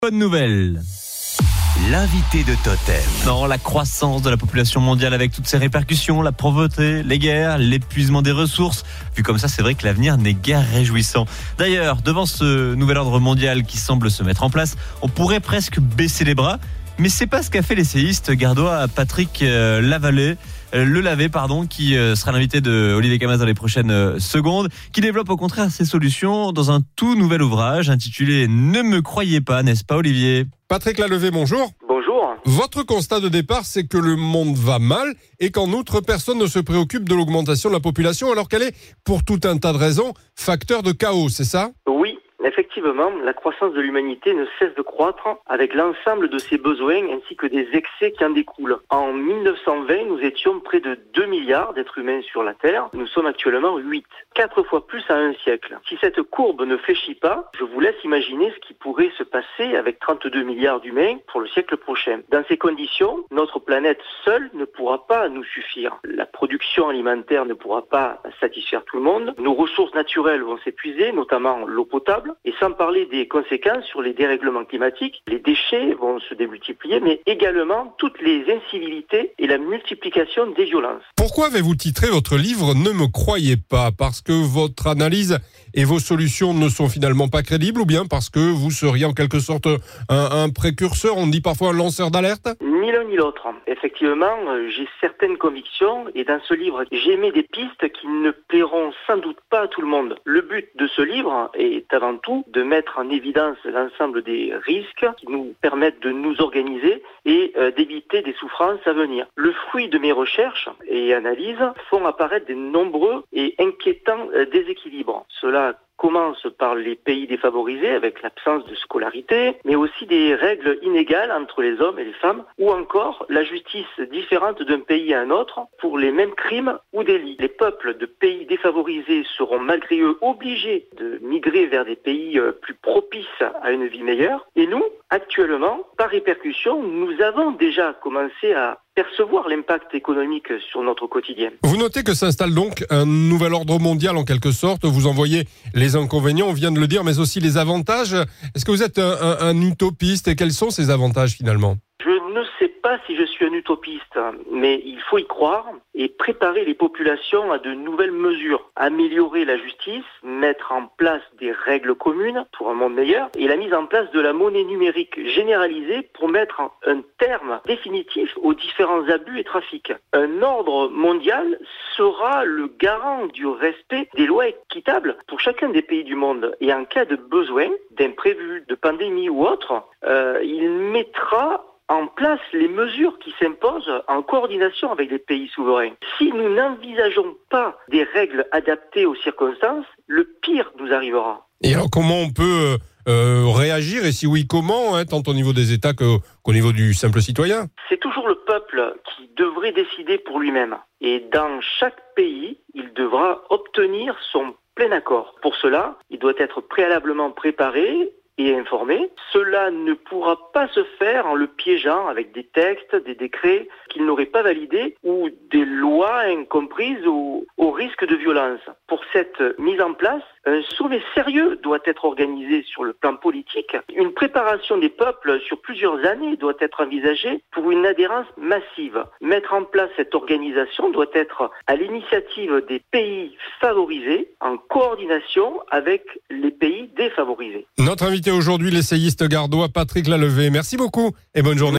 Bonne nouvelle. L'invité de Totem. Non, la croissance de la population mondiale avec toutes ses répercussions, la pauvreté, les guerres, l'épuisement des ressources. Vu comme ça, c'est vrai que l'avenir n'est guère réjouissant. D'ailleurs, devant ce nouvel ordre mondial qui semble se mettre en place, on pourrait presque baisser les bras. Mais c'est pas ce qu'a fait l'essayiste gardois Patrick Lelavé, qui sera l'invité de Olivier Camas dans les prochaines secondes, qui développe au contraire ses solutions dans un tout nouvel ouvrage intitulé « Ne me croyez pas », n'est-ce pas Olivier ? Patrick Lelavé, bonjour. Bonjour. Votre constat de départ, c'est que le monde va mal et qu'en outre, personne ne se préoccupe de l'augmentation de la population alors qu'elle est, pour tout un tas de raisons, facteur de chaos, c'est ça ? Oui. Effectivement, la croissance de l'humanité ne cesse de croître avec l'ensemble de ses besoins ainsi que des excès qui en découlent. En 1920, nous étions près de 2 milliards d'êtres humains sur la Terre. Nous sommes actuellement 8. 4 fois plus en un siècle. Si cette courbe ne fléchit pas, je vous laisse imaginer ce qui pourrait se passer avec 32 milliards d'humains pour le siècle prochain. Dans ces conditions, notre planète seule ne pourra pas nous suffire. La production alimentaire ne pourra pas satisfaire tout le monde. Nos ressources naturelles vont s'épuiser, notamment l'eau potable. Et sans parler des conséquences sur les dérèglements climatiques, les déchets vont se démultiplier, mais également toutes les incivilités et la multiplication des violences. Pourquoi avez-vous titré votre livre « Ne me croyez pas » ? Parce que votre analyse et vos solutions ne sont finalement pas crédibles ou bien parce que vous seriez en quelque sorte un précurseur, on dit parfois un lanceur d'alerte ? Ni l'un ni l'autre. Effectivement, j'ai certaines convictions et dans ce livre, j'ai mis des pistes qui ne plairont sans doute pas à tout le monde. Le but de ce livre est avant tout de mettre en évidence l'ensemble des risques qui nous permettent de nous organiser et d'éviter des souffrances à venir. Le fruit de mes recherches et analyses font apparaître de nombreux et inquiétants déséquilibres. Cela commence par les pays défavorisés avec l'absence de scolarité, mais aussi des règles inégales entre les hommes et les femmes, ou encore la justice différente d'un pays à un autre pour les mêmes crimes ou délits. Les peuples de pays défavorisés seront malgré eux obligés de migrer vers des pays plus propices à une vie meilleure. Et nous, actuellement, par répercussion, nous avons déjà commencé à percevoir l'impact économique sur notre quotidien. Vous notez que s'installe donc un nouvel ordre mondial en quelque sorte. Vous en voyez les inconvénients, on vient de le dire, mais aussi les avantages. Est-ce que vous êtes un utopiste et quels sont ces avantages finalement ? Je ne sais pas si je suis un utopiste, mais il faut y croire et préparer les populations à de nouvelles mesures. Améliorer la justice, mettre en place des règles communes pour un monde meilleur et la mise en place de la monnaie numérique généralisée pour mettre un terme définitif aux différents abus et trafics. Un ordre mondial sera le garant du respect des lois équitables pour chacun des pays du monde. Et en cas de besoin, d'imprévu, de pandémie ou autre, il mettra en place les mesures qui s'imposent en coordination avec les pays souverains. Si nous n'envisageons pas des règles adaptées aux circonstances, le pire nous arrivera. Et alors comment on peut réagir et si oui, comment, tant au niveau des États qu'au niveau du simple citoyen ? C'est toujours le peuple qui devrait décider pour lui-même. Et dans chaque pays, il devra obtenir son plein accord. Pour cela, il doit être préalablement préparé et informé. Cela ne pourra pas se faire en le piégeant avec des textes, des décrets qu'il n'aurait pas validés ou des lois incomprises ou au risque de violence. Pour cette mise en place, un sommet sérieux doit être organisé sur le plan politique. Une préparation des peuples sur plusieurs années doit être envisagée pour une adhérence massive. Mettre en place cette organisation doit être à l'initiative des pays favorisés en coordination avec les pays défavorisés. Notre invité aujourd'hui, l'essayiste gardois Patrick Lelavé. Merci beaucoup et bonne journée.